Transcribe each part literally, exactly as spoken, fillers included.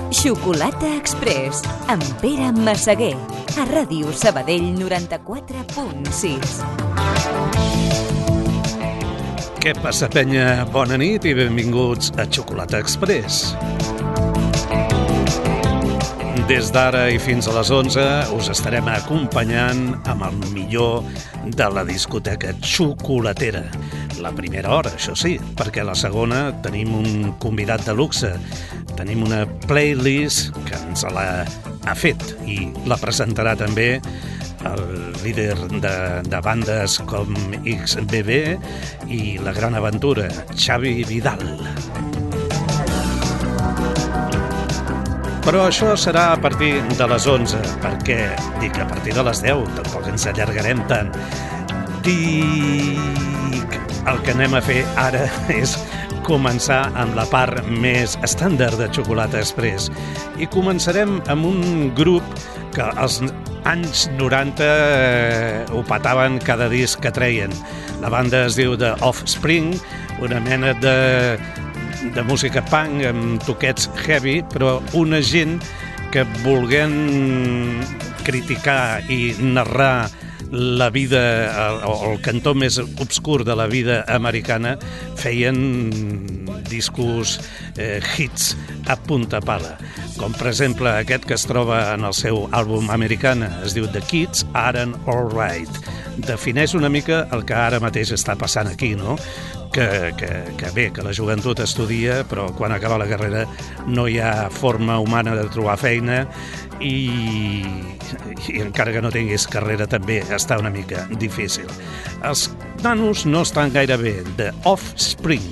Xocolata Express, amb Pere Massaguer, a Ràdio Sabadell noranta-quatre punt sis. Què passa, penya? Bona nit i benvinguts a Xocolata Express. Des d'ara i fins a les onze us estarem acompanyant amb el millor de la discoteca xocolatera. La primera hora, això sí, perquè a la segona tenim un convidat de luxe. Tenim una playlist que ens l'ha ha fet i la presentarà també el líder de, de bandes com X B B i La Gran Aventura, Xavi Vidal. Però això serà a partir de les onze, perquè dic a partir de les deu, tampoc ens allargarem tant. Dic, el que anem a fer ara és començar amb la part més estàndard de Xocolata Express. I començarem amb un grup que als anys noranta eh, ho pataven cada disc que treien. La banda es diu The Offspring, una mena de, de música punk amb toquets heavy, però una gent que volguent criticar i narrar la vida, o el cantó més obscur de la vida americana, feien discos, eh, hits a punta pala, com per exemple aquest que es troba en el seu àlbum Americana, es diu The Kids Aren't Alright. Defineix una mica el que ara mateix està passant aquí, no? Que, que, que bé, que la joventut estudia, però quan acaba la carrera no hi ha forma humana de trobar feina i, i encara que no tinguis carrera també està una mica difícil. Els nanos no estan gaire bé. The Offspring.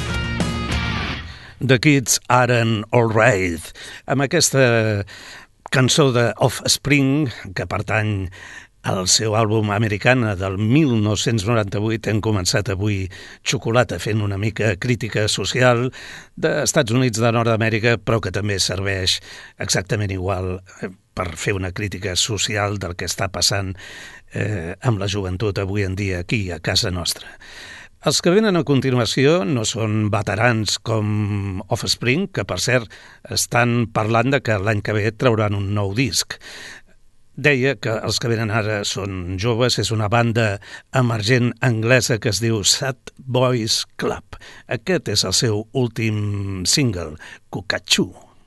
The Kids Aren't Alright, amb aquesta cançó de Offspring, que pertany al seu àlbum Americana del mil nou-cents noranta-vuit. Hem començat avui Xocolata fent una mica crítica social dels Estats Units de Nord-Amèrica, però que també serveix exactament igual per fer una crítica social del que està passant eh, amb la joventut avui en dia aquí a casa nostra. Els que venen a continuació no són veterans com Offspring, que per cert estan parlant de que l'any que ve trauran un nou disc. Deia que els que venen ara són joves, és una banda emergent anglesa que es diu Sad Boys Club. Aquest és el seu últim single, Cucachú.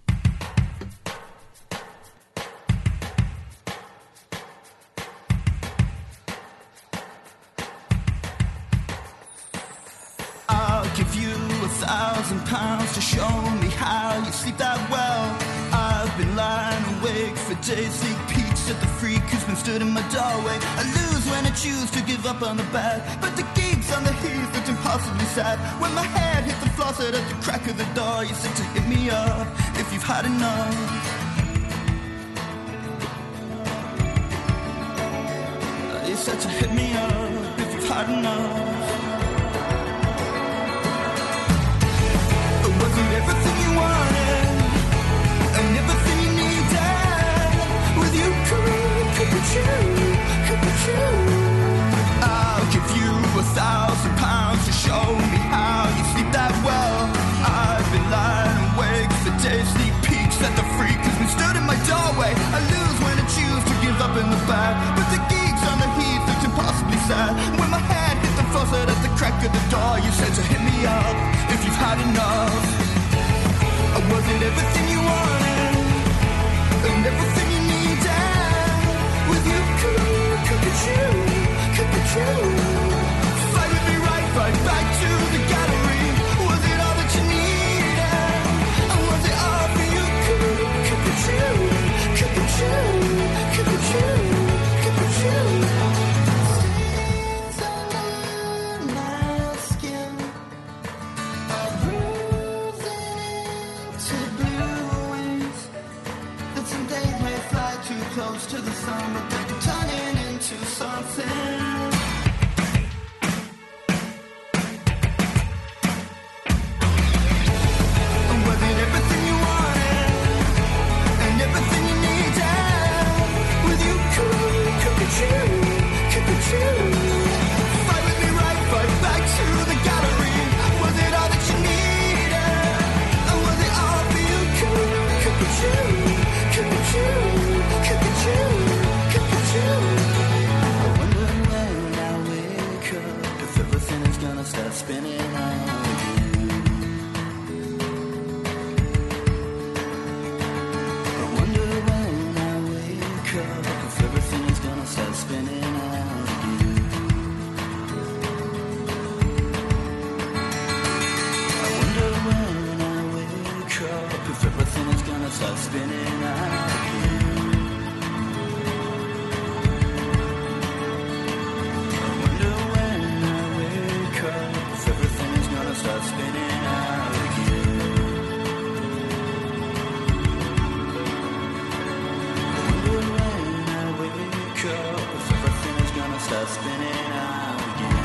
Thousand pounds to show me how you sleep that well. I've been lying awake for days, sneak peeks at the freak who's been stood in my doorway. I lose when I choose to give up on the bed, but the geeks on the heath looked impossibly sad. When my head hit the floor, said at the crack of the door, you said to hit me up if you've had enough. You said to hit me up if you've had enough. Wasn't everything you wanted and everything you needed. With you, Cucachoo, Cucachoo. I'll give you a thousand pounds to show me how you sleep that well. I've been lying awake for days, sneak peeks at the freak who's been stood in my doorway. I lose when I choose to give up in the bed, but the geeks on the heath looked impossibly sad. When my head hit the floor, said at the crack of the door, you said to hit me up if you've had enough. Was it everything you wanted and everything you needed? With you, Cucachoo, Cucachoo. Fight with me right, right back to the gallery. Was it all that you needed? Or was it all for you, Cucachoo, Cucachoo, Cucachoo, Cucachoo? Stains on my skin are to blue wings, that some days may fly too close to the sun, but they can turn it into something. Was it everything you wanted and everything you needed? With you, Cucachoo, Cucachoo. Fight with me right, fight back to the gallery. Was it all that you needed? Or was it all for you, Cucachoo, Cucachoo, Cucachoo, Cucachoo? I wonder when I wake up if everything is gonna start spinning out again. I wonder when I wake up if everything is gonna start spinning out again. I wonder when I wake up if everything is gonna start spinning out again. I wonder when I wake up if everything is gonna start spinning out again. I wonder when I wake up if everything is gonna start spinning out again.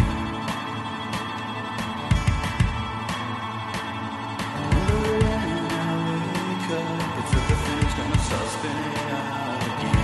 I wonder when I wake up if everything is gonna start spinning out again.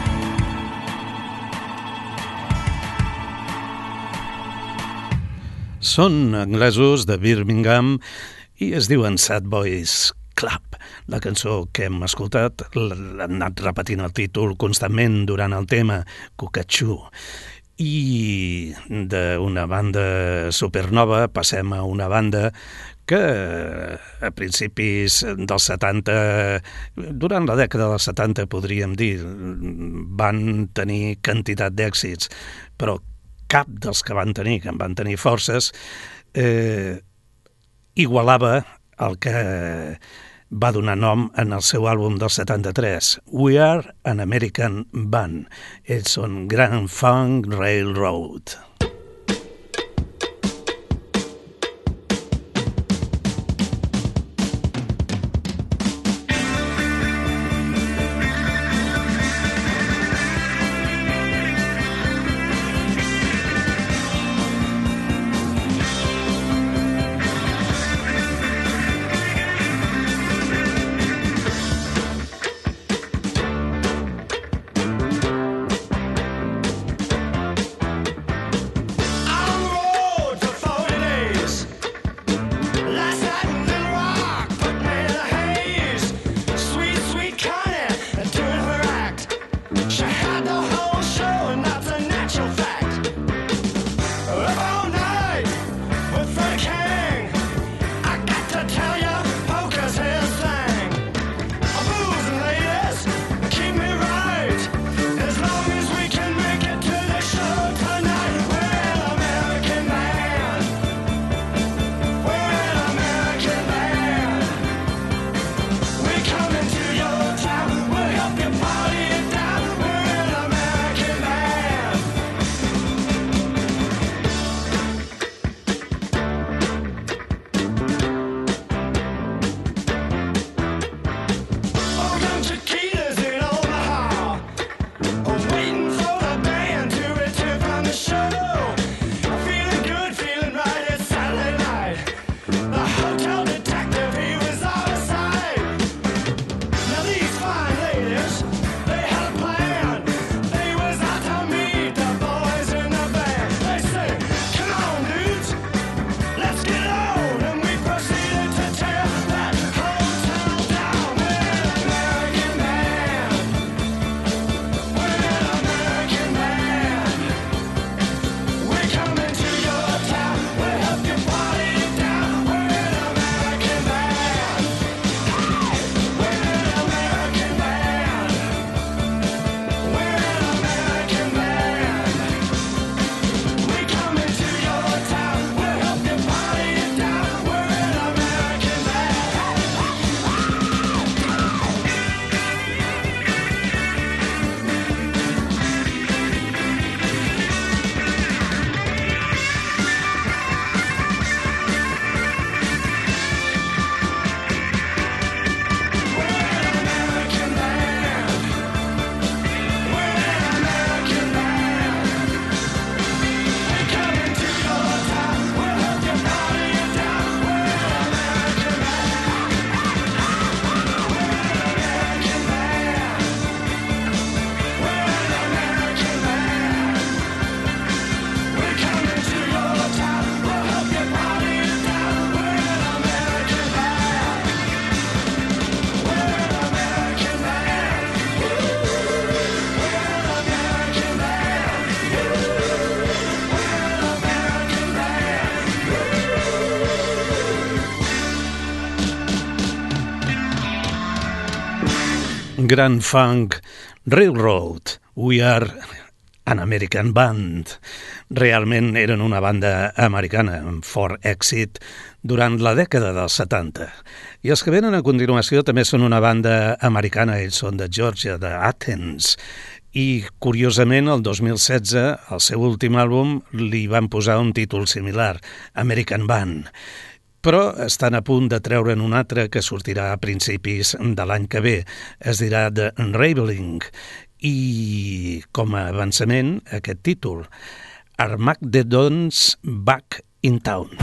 Són anglesos de Birmingham i es diuen Sad Boys Club. La cançó que hem escoltat l'han anat repetint el títol constantment durant el tema, Cucachoo. I d'una banda supernova passem a una banda que a principis dels setanta, durant la dècada dels setanta podríem dir, van tenir quantitat d'èxits, però cap dels que van tenir, que en van tenir forces, eh, igualava el que va donar nom en el seu àlbum del setanta-tres, We Are an American Band. Ells són Grand Funk Railroad. Grand Funk Railroad, We Are an American Band. Realment eren una banda americana amb fort èxit durant la dècada dels setanta. I els que venen a continuació també són una banda americana, ells són de Georgia, d'Athens, i curiosament el dos mil setze, al seu últim àlbum, li van posar un títol similar, American Band. Però estan a punt de treure'n un altre que sortirà a principis de l'any que ve. Es dirà The Unraveling. I com a avançament, aquest títol, Armageddon's Back in Town.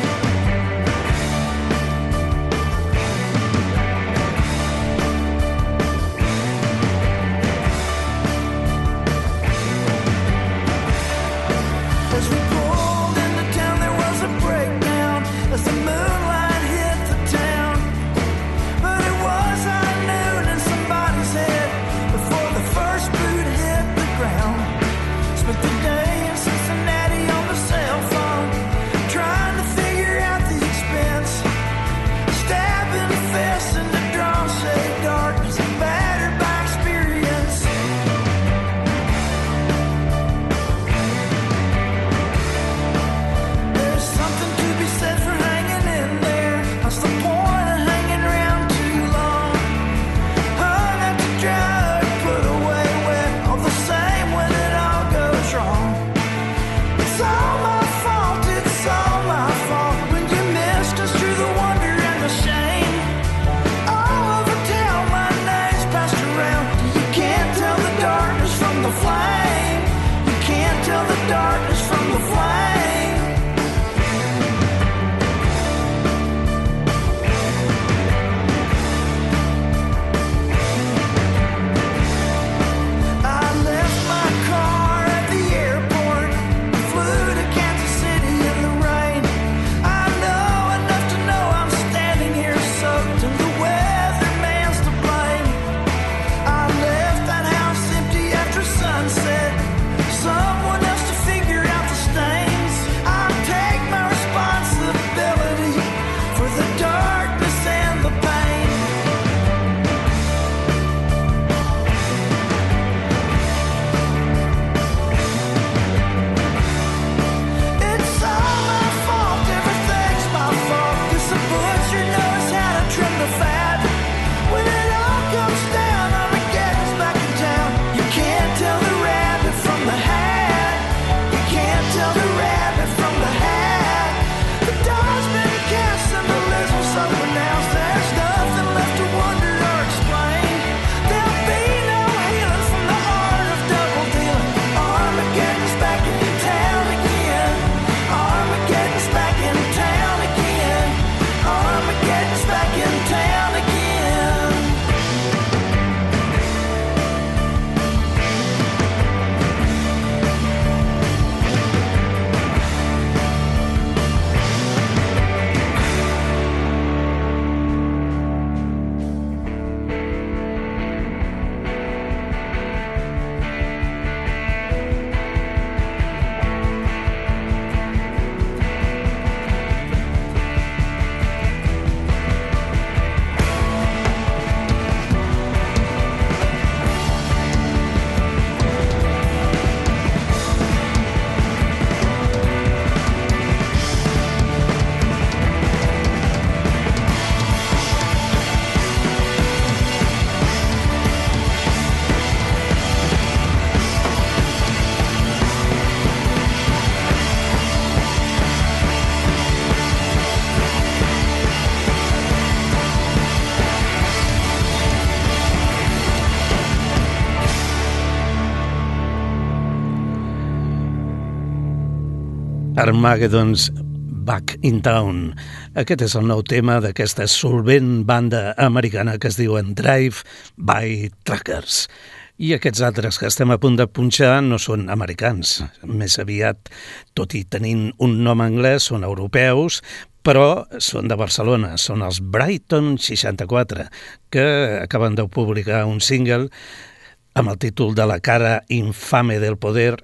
Armageddon's Back in Town. Aquest és el nou tema d'aquesta solvent banda americana que es diuen Drive by Truckers. I aquests altres que estem a punt de punxar no són americans. Més aviat, tot i tenint un nom anglès, són europeus, però són de Barcelona, són els Brighton seixanta-quatre, que acaben de publicar un single amb el títol de La cara infame del poder,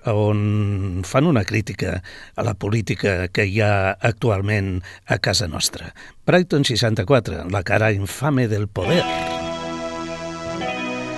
on fan una crítica a la política que hi ha actualment a casa nostra. Brighton seixanta-quatre, La cara infame del poder.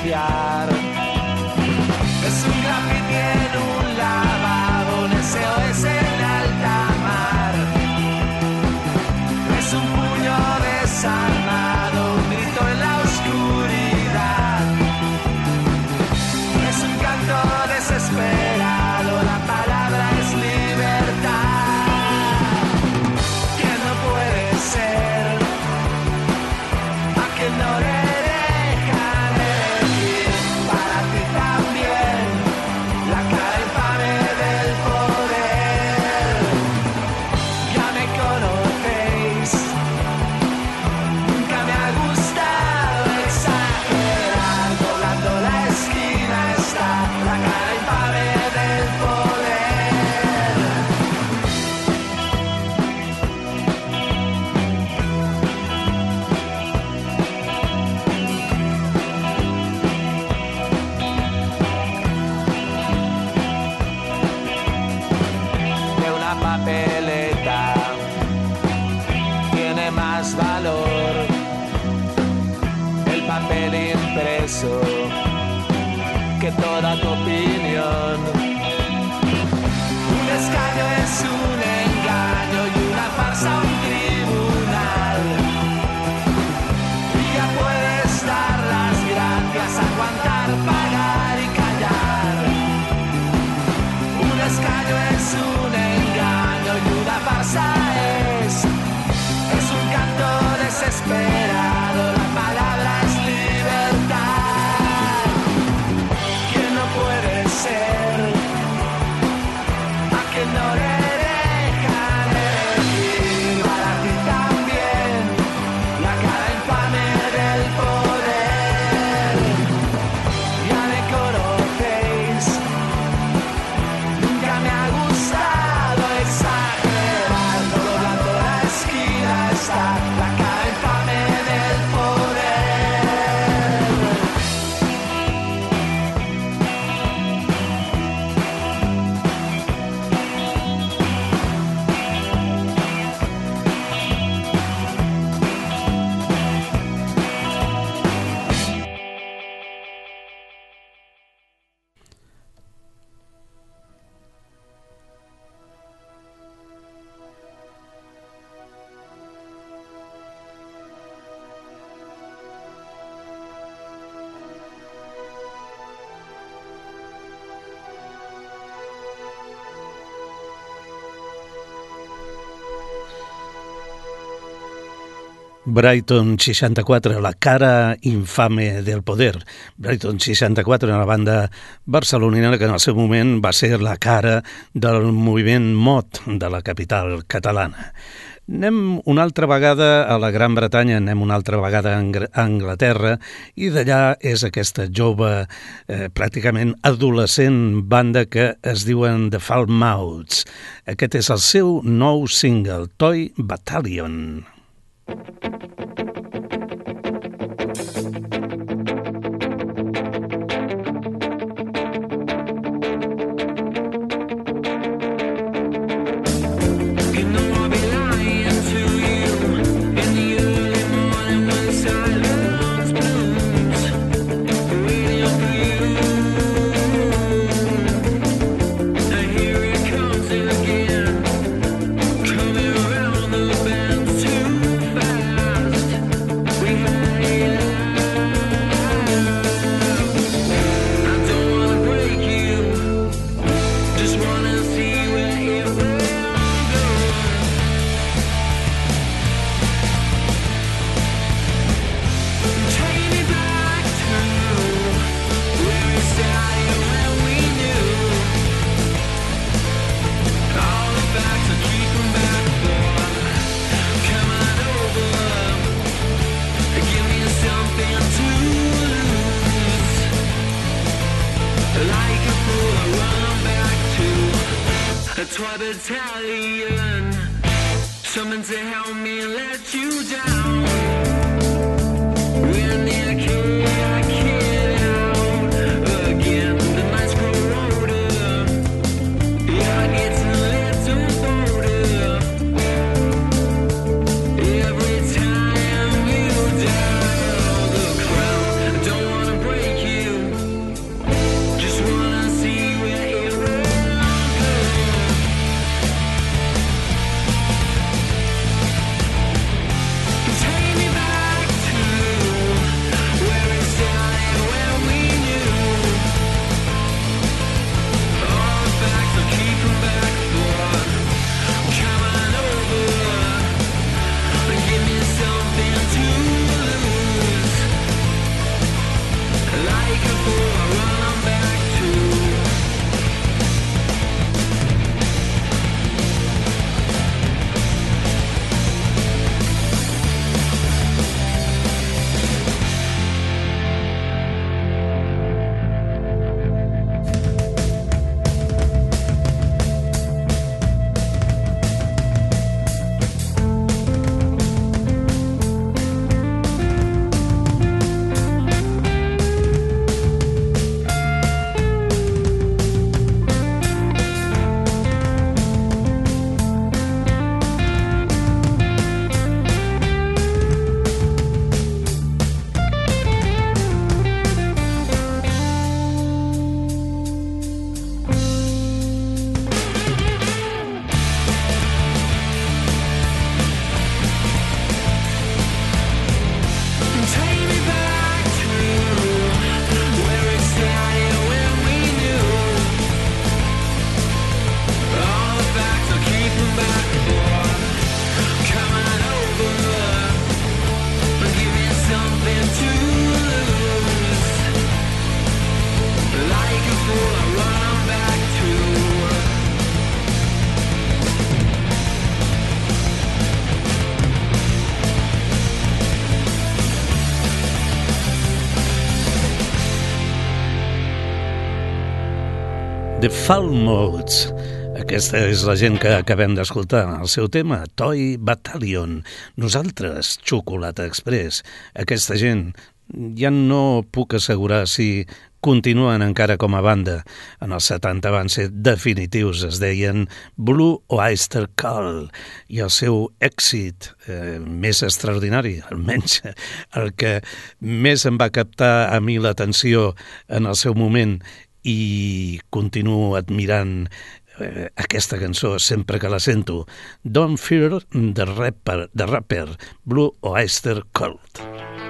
fotografiar. Es un graffiti en un lavabo, un S O S en alta mar. Es un puño desarmado, un grito en la oscuridad. Es un canto desesperado, la palabra es libertad. Que no puede ser, a que no le dejan elegir. Para ti también, la cara infame del poder. Ya me conocéis, nunca me ha gustado exagerar. Doblando la esquina está la cara infame del poder. De una papeleta tiene más valor el papel impreso que toda tu opinión. Un escaño es un engaño y una farsa un tribunal. Y ya puedes dar las gracias, aguantar, pagar y callar. Un escaño es un engaño y una farsa es Es un canto desesperado, la palabra es libertad. Que no puede ser, a que no le dejan elegir. Para ti también, la cara infame del poder. Ya me conocéis, nunca me ha gustado exagerar. Doblando la esquina está la cara infame del poder. Brighton seixanta-quatre, la cara infame del poder. Brighton seixanta-quatre, una banda barcelonina que en el seu moment va ser la cara del moviment mod de la capital catalana. Anem una altra vegada a la Gran Bretanya, anem una altra vegada a Anglaterra, i d'allà és aquesta jove, eh, pràcticament adolescent banda que es diuen The Falmouths. Aquest és el seu nou single, Toy Battalion. Battalion, summoned to help me let you down. When the kid, I kid out again, the nights grow older. Yeah, I get a little bolder every time you dial the crown. I don't wanna break you, The Fall Modes. Aquesta és la gent que acabem d'escoltar. El seu tema, Toy Battalion. Nosaltres, Xocolata Express. Aquesta gent ja no puc assegurar si continuen encara com a banda. En els setanta van ser definitius, es deien Blue Oyster Cult, i el seu èxit eh, més extraordinari, almenys el que més em va captar a mi l'atenció en el seu moment, i continuo admirant eh, aquesta cançó sempre que la sento. Don't Fear the Rapper, the rapper Blue Oyster Cult.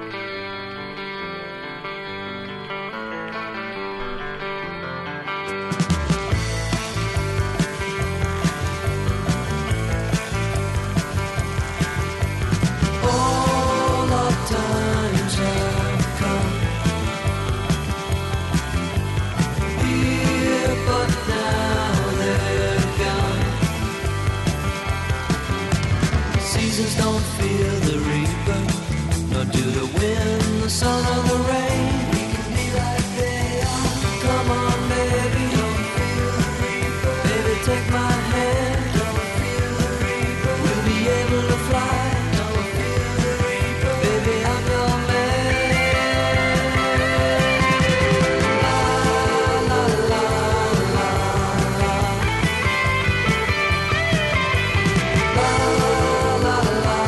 Don't fear the reaper, nor do the wind, the sun, or the rain. We can be like they are. Come on, baby, don't fear the reaper. Baby, take my hand. Don't fear the reaper. We'll be able to fly. Don't fear the reaper. Baby, I'm your man. La la la la la. La la la.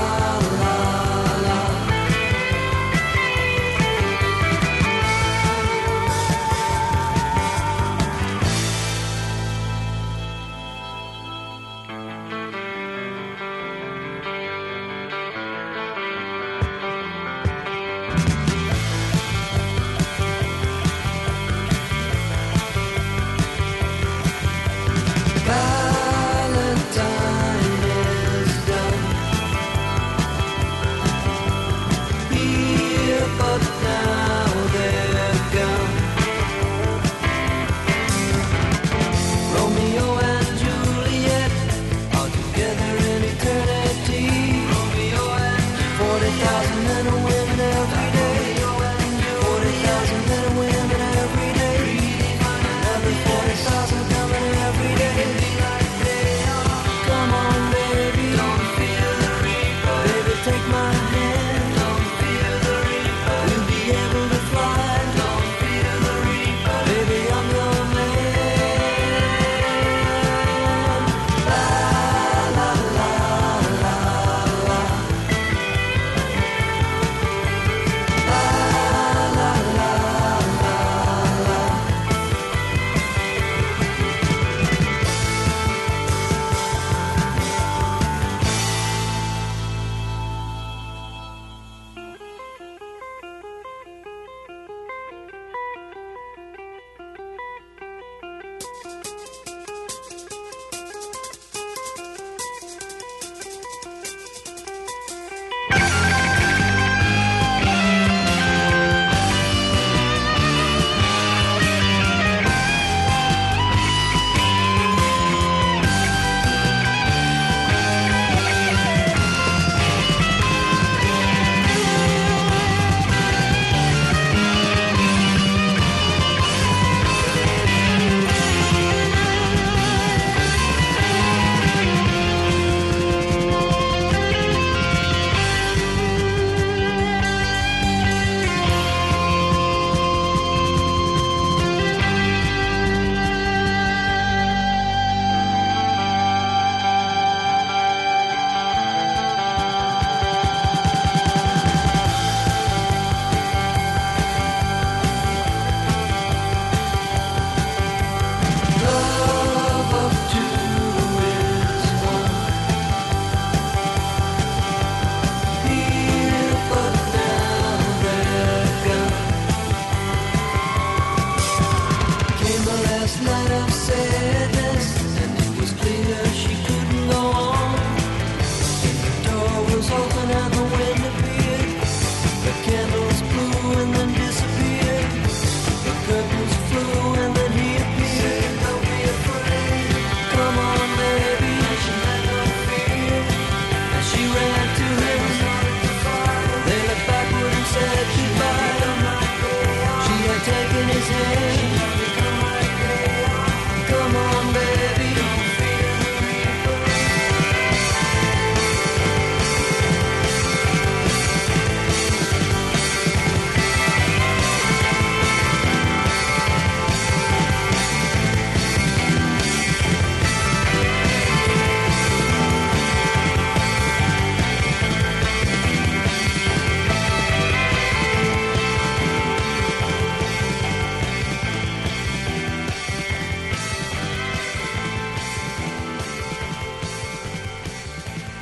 Come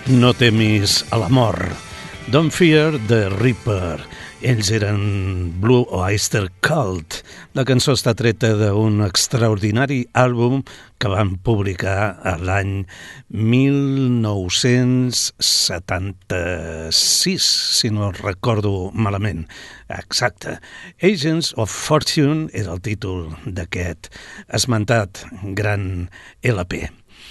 No temis a la mort. Don't Fear the Reaper. Ells eren Blue Oyster Cult. La cançó està treta d'un extraordinari àlbum que van publicar l'any mil nou-cents setanta-sis, si no recordo malament. Exacte. Agents of Fortune és el títol d'aquest esmentat gran L P.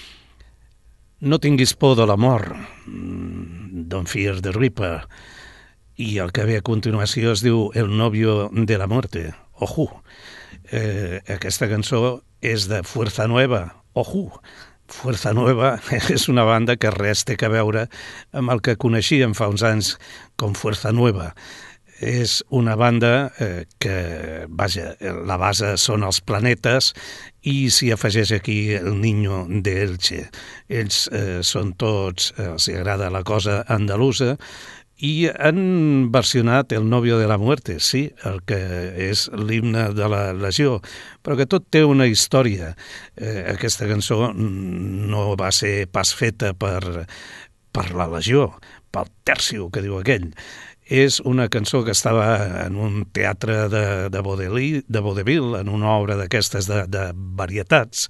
No tinguis por de la mort. Don't Fear the Reaper. I el que ve a continuació es diu El novio de la muerte. Ojo! Eh, aquesta cançó és de Fuerza Nueva. Ojo! Fuerza Nueva és una banda que res té a veure amb el que coneixíem fa uns anys com Fuerza Nueva. És una banda eh, que, vaja, la base són els Planetes i s'hi afegeix aquí el Niño de Elche. Ells eh, són tots, eh, els agrada la cosa andalusa, i han versionat El novio de la muerte, sí, el que és l'himne de la Legió, però que tot té una història. Eh, aquesta cançó no va ser pas feta per, per la Legió, pel Tercio, que diu aquell. És una cançó que estava en un teatre de, de, Vaudeville, de Vaudeville, en una obra d'aquestes de, de varietats,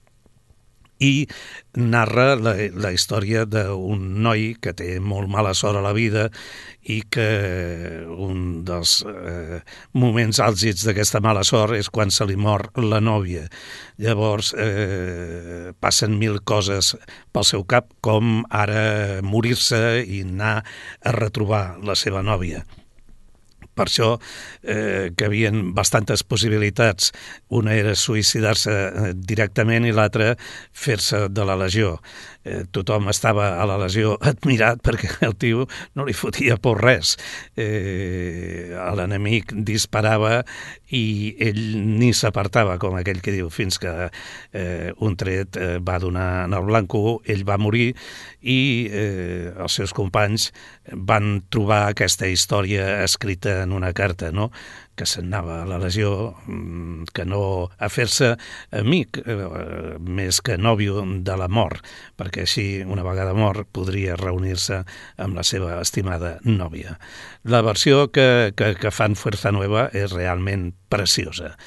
i narra la, la història d'un noi que té molt mala sort a la vida i que un dels eh, moments àlgids d'aquesta mala sort és quan se li mor la nòvia. Llavors eh, passen mil coses pel seu cap, com ara morir-se i anar a retrobar la seva nòvia. Per això eh, que havien bastantes possibilitats. Una era suïcidar-se directament i l'altra fer-se de la Legió. Eh, tothom estava a la Legió admirat perquè el tio no li fotia por res. Eh, l'enemic disparava i ell ni s'apartava, com aquell que diu, fins que eh, un tret eh, va donar en el blanco, ell va morir i eh, els seus companys van trobar aquesta història escrita en una carta, no?, que se'n anava a la Legió, que no a fer-se amic, eh, més que nòvio de la mort, perquè així, una vegada mort, podria reunir-se amb la seva estimada nòvia. La versió que, que, que fan Fuerza Nueva és realment preciosa.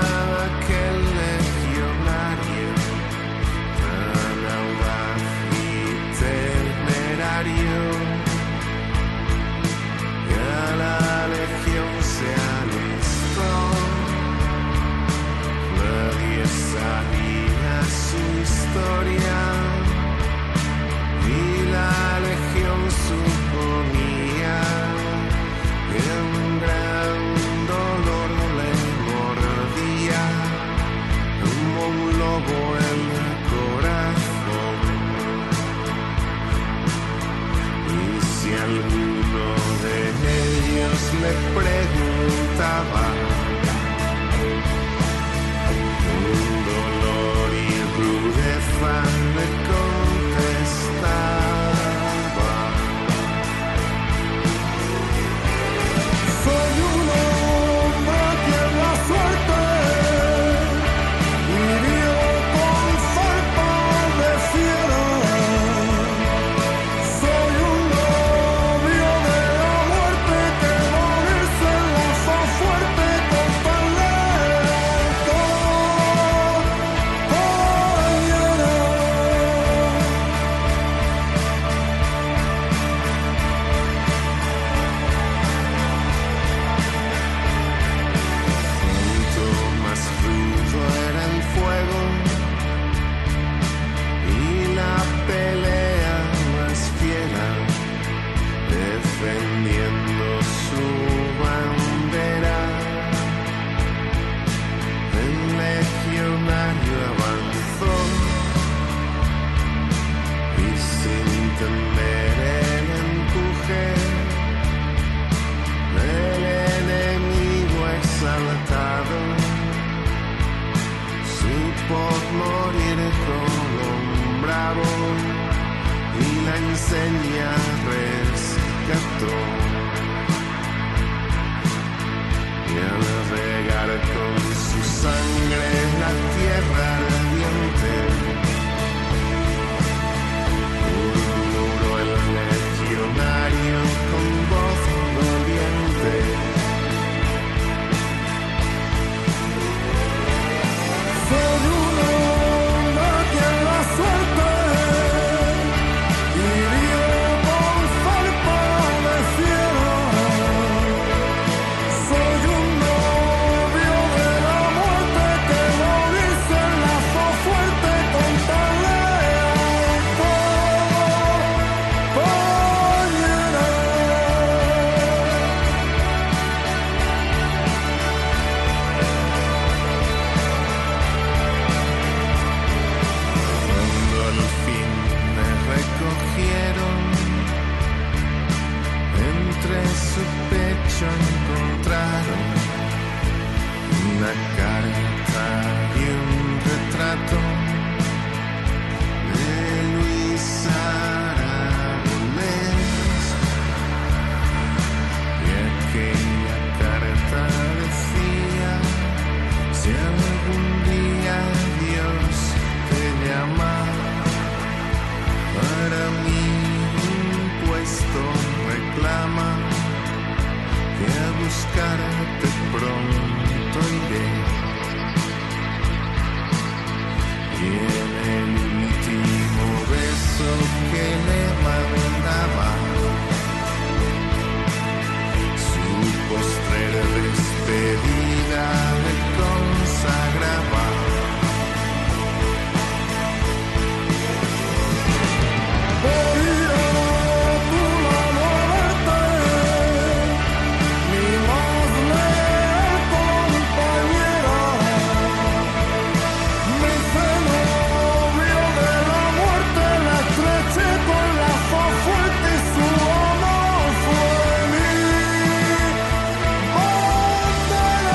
Aquel legionario tan audaz y enseña rescató. Y al regar con su sangre la tierra ardiente, murmuró el legionario con voz doliente. Soy un hombre que la suerte hirió con zarpa de fiera. Soy un novio de la muerte que lo dice en lazo fuerte con talea al compañera. Cuando al fin me recogieron, entre su pecho encontraron una carta y un retrato de Luisa Aragonés. Y aquella carta decía: si algún día Dios te llama, para mí un puesto reclama, que a buscarte pronto iré. Y en el último beso que le mandaba, su postrer despedida le consagraba. Morirá tu mano verte, mi más leal compañera. Me hice novio de la muerte, la estreché con lazo fuerte y su amor fue mi bandera.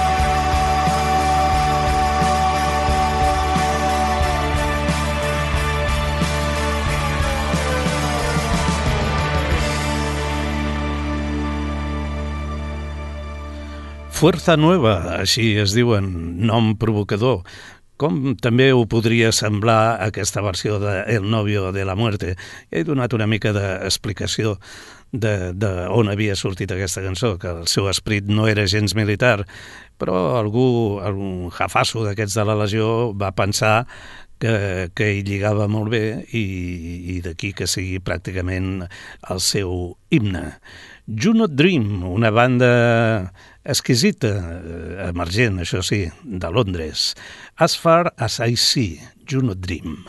Fuerza Nueva, així es diuen, nom provocador. Com també ho podria semblar aquesta versió de El novio de la muerte. He donat una mica d'explicació de, de on havia sortit aquesta cançó, que el seu esperit no era gens militar, però algú, algun jafasso d'aquests de la Legió va pensar que, que hi lligava molt bé i, i d'aquí que sigui pràcticament el seu himne. Juno Dream, una banda exquisita, emergent, això sí, de Londres. As Far As I See, Juno Dream.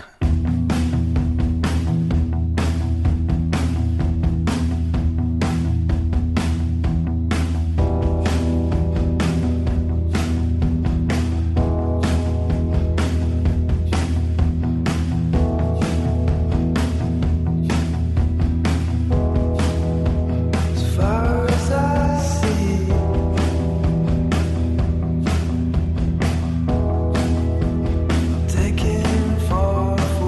Taking for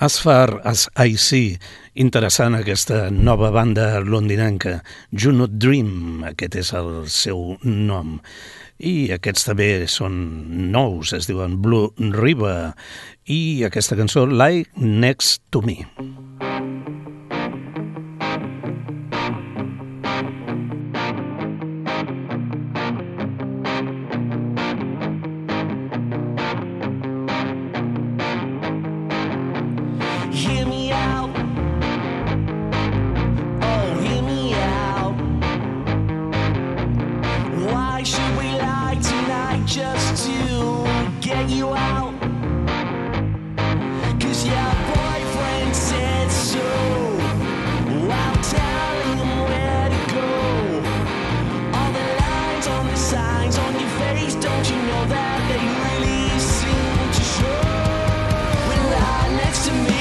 As Far As I See, interessant aquesta nova banda londinenca, Juno Dream, aquest és el seu nom. I aquests també són nous, es diuen Blue River, i aquesta cançó, Lie Next to Me. Hear me out. Oh, hear me out. Why should we lie tonight just to get you out? 'Cause your boyfriend said so. While telling him where to go. All the lines on the signs on your face, don't you know that they really seem to show? Well, lie next to me.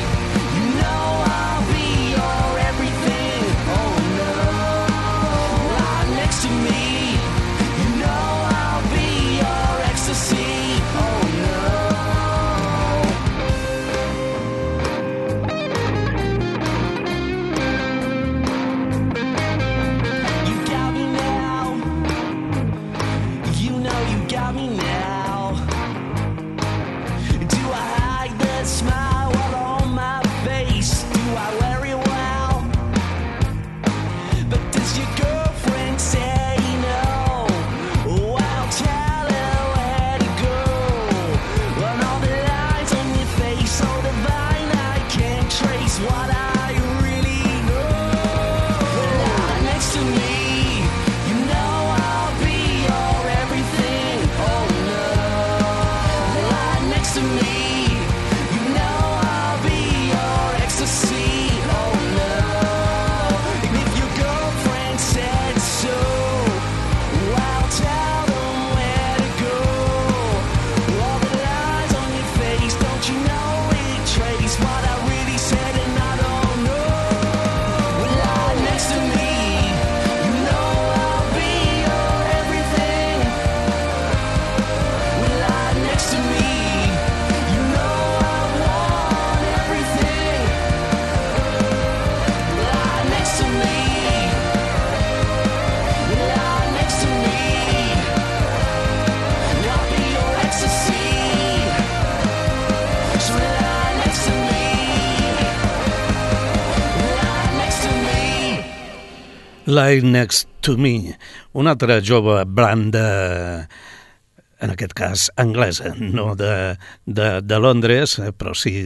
Lie Next to Me, una altra jove banda, en aquest cas anglesa, no de, de, de Londres, però sí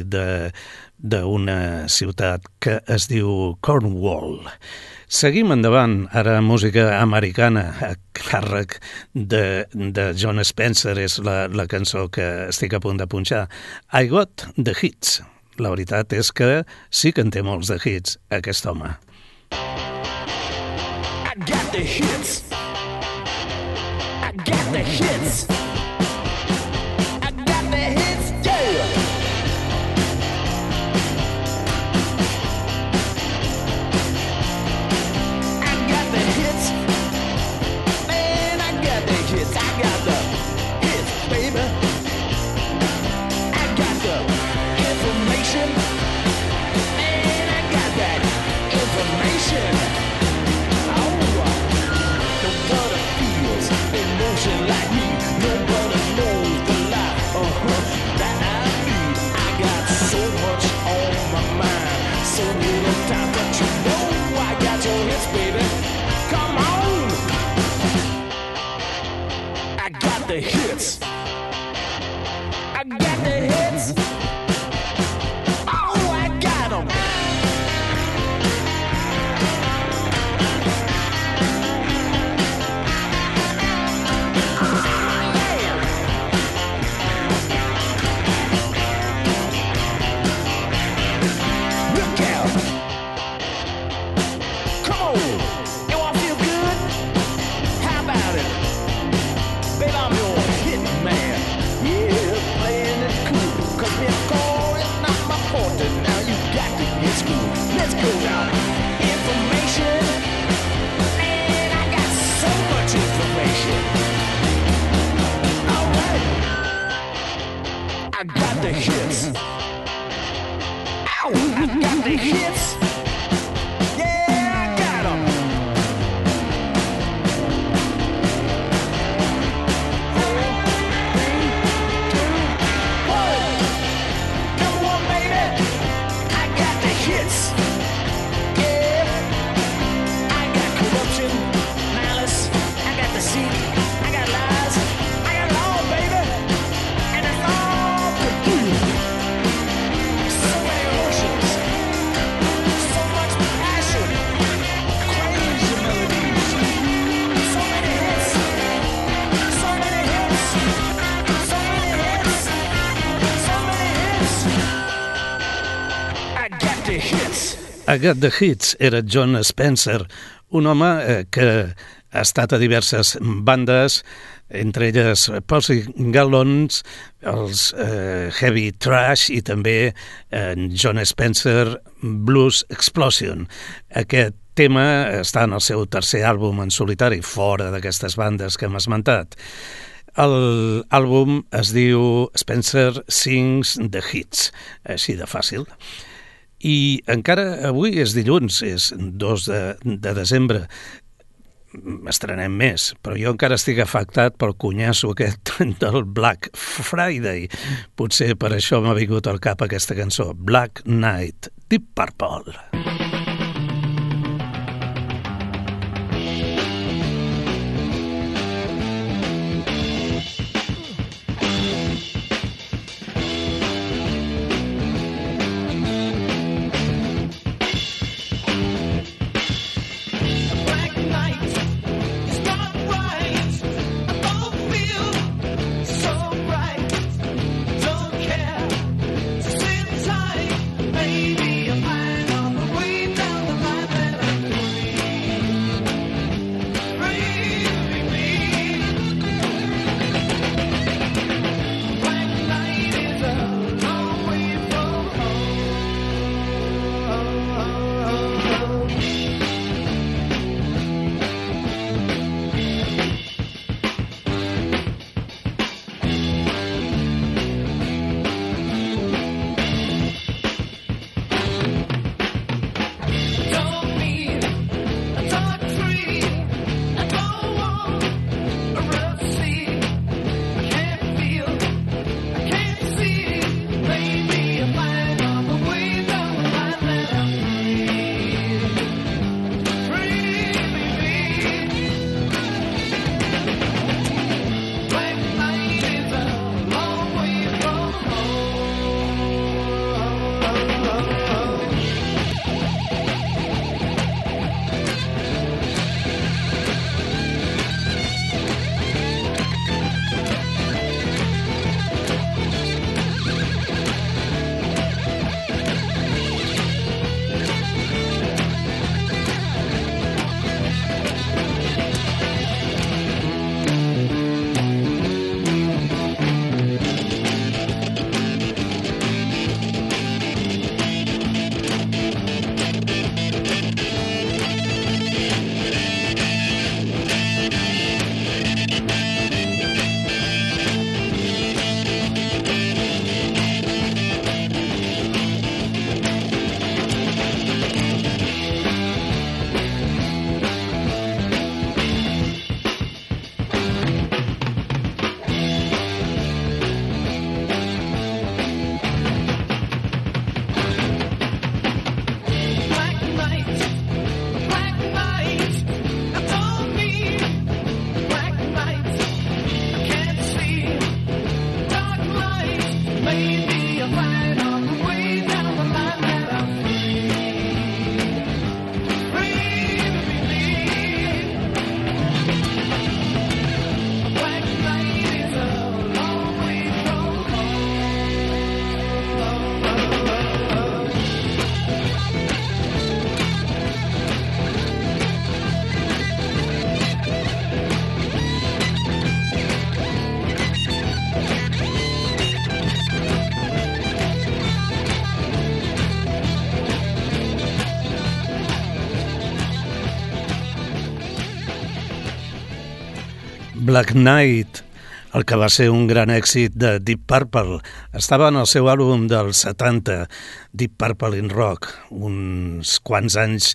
d'una ciutat que es diu Cornwall. Seguim endavant, ara música americana, a càrrec de, de John Spencer, és la, la cançó que estic a punt de punxar. I Got the Hits. La veritat és que sí que en té molts de hits, aquest home. I got the hits. I got the hits. I got the hits, yeah. I got the hits. Man, I got the hits. I got the hits, baby. I got the information. Man, I got that information. Like me, nobody knows the life uh-huh, that I lead. I got so much on my mind, so little time, but you know I got your hits, baby. Come on. I I Got the Hits era Jon Spencer, un home eh, que ha estat a diverses bandes, entre elles Pussy Gallows, els eh, Heavy Trash i també eh, Jon Spencer Blues Explosion. Aquest tema està en el seu tercer àlbum en solitari, fora d'aquestes bandes que hem esmentat. L'àlbum es diu Spencer Sings the Hits, així de fàcil. I encara avui és dilluns, és dos de, de desembre, estrenem més, però jo encara estic afectat pel cunyasso aquest del Black Friday. Potser per això m'ha vingut al cap aquesta cançó, Black Knight, Deep Purple. Black Knight, el que va ser un gran èxit de Deep Purple, estava en el seu àlbum dels setanta, Deep Purple in Rock. Uns quants anys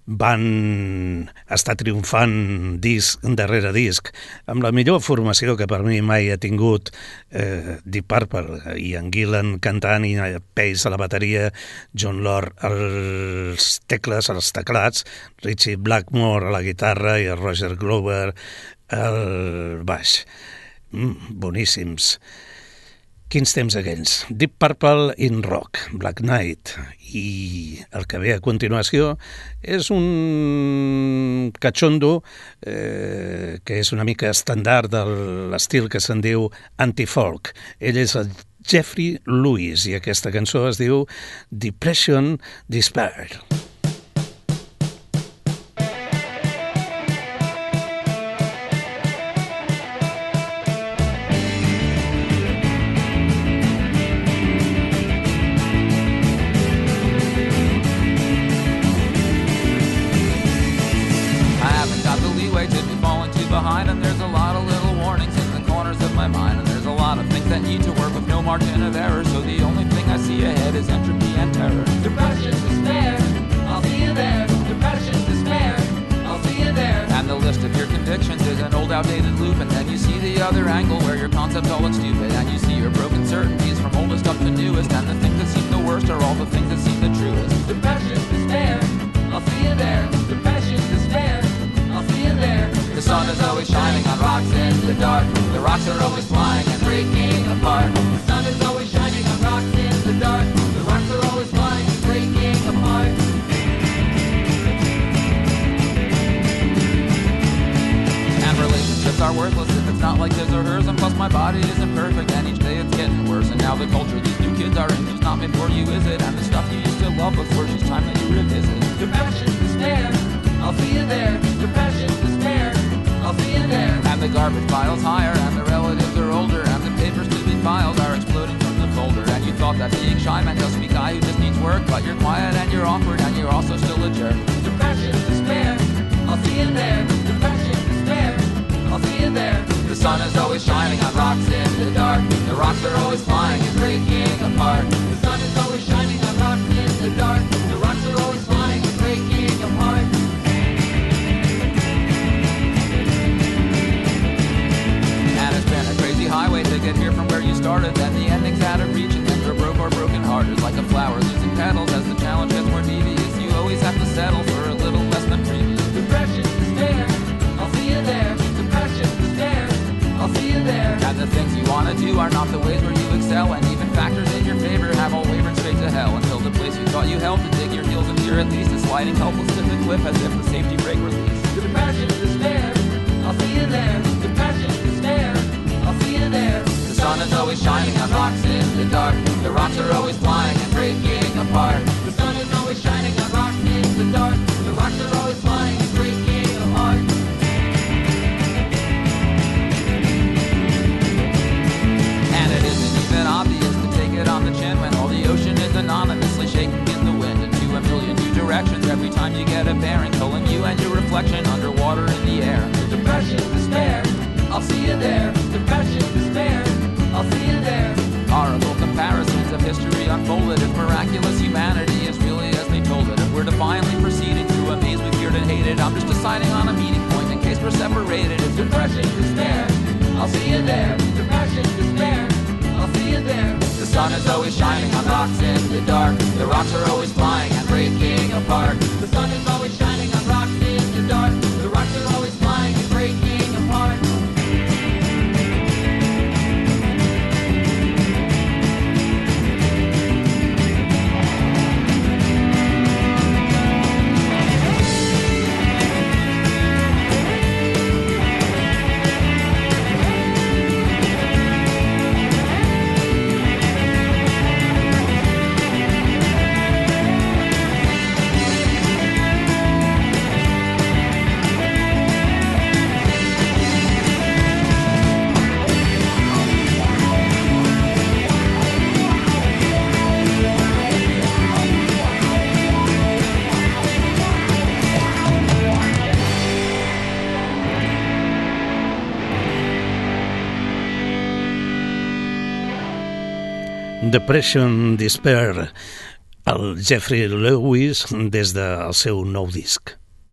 van estar triomfant disc darrere disc, amb la millor formació que per mi mai ha tingut eh, Deep Purple. Ian Gillan cantant i Pace a la bateria, John Lord als tecles, als teclats, Richie Blackmore a la guitarra i Roger Glover al baix. Mm, boníssims. Quins temps aquells. Deep Purple in Rock, Black Knight. I el que ve a continuació és un cachondo eh, que és una mica estàndard de l'estil que se'n diu anti-folk. Ell és el Jeffrey Lewis i aquesta cançó es diu Depression Despair. there's a lot of little warnings in the corners of my mind, and there's a lot of things that need to work with no margin of error. So the only thing I see ahead is entropy and terror. Depression, despair, I'll see you there. Depression, despair, I'll see you there. And the list of your convictions is an old outdated loop, and then you see the other angle where your concepts all look stupid, and you see your broken certainties from oldest up to newest, and the things that seem the worst are all the things that seem the truest. Depression, despair, I'll see you there. Depression, despair, I'll see you there. The sun is always shining on rocks in the dark. The rocks are always flying and breaking apart. The sun is always shining on rocks in the dark. The rocks are always flying and breaking apart. And relationships are worthless if it's not like his or hers. And plus my body isn't perfect, and each day it's getting worse. And now the culture these new kids are into's not meant for you, is it? And the stuff you used to love before, it's time that you revisit. Depression, despair, I'll see you there. Depression, despair, I'll see you there. And the garbage pile's higher, and the relatives are older, and the papers to be files are exploding from the folder. And you thought that being shy meant just be a guy who just needs work, but you're quiet and you're awkward and you're also still a jerk. Depression, despair, I'll see you there. Depression, despair, I'll see you there. The sun is always shining on rocks in the dark. The rocks are always flying and breaking apart. The sun is always shining on rocks in the dark. The rocks are always flying and breaking apart. And it's been a crazy highway to get here from where you started. Then the ending's out of reach, and then you're broke or broken hearted, like a flower losing petals as the challenge gets more devious. You always have to settle for a little less than previous. Depression, despair, I'll see you there. Depression, despair, I'll see you there. And the things you want to do are not the ways where you excel, and even factors in your favor have all wavered straight to hell, until the place you thought you held to dig your heels into your at least is sliding helpless to the cliff as if the safety brake released. Depression, despair, I'll see you there. Depression, despair, I'll see you there. The sun is always shining on rocks in the dark. The rocks are always flying and breaking apart. The sun is always shining on rocks in the dark. The rocks are always flying and breaking apart. And it isn't even obvious to take it on the chin when all the ocean is anonymously shaking in the wind into a million new directions every time you get a bearing, pulling you and your reflection underwater in the air. Depression, despair, I'll see you there. Depression, despair, I'll see you there. Horrible comparisons of history unfolded. If miraculous humanity is really as they told it, if we're defiantly proceeding through a maze we feared and hated, I'm just deciding on a meeting point in case we're separated. It's depression, despair, I'll see you there. Depression, despair, I'll see you there. The sun is always shining on rocks in the dark. The rocks are always flying and breaking apart. The sun is always shining on rocks in the dark. The rocks are always flying and breaking apart. Depression, Despair, el Jeffrey Lewis des del seu nou disc.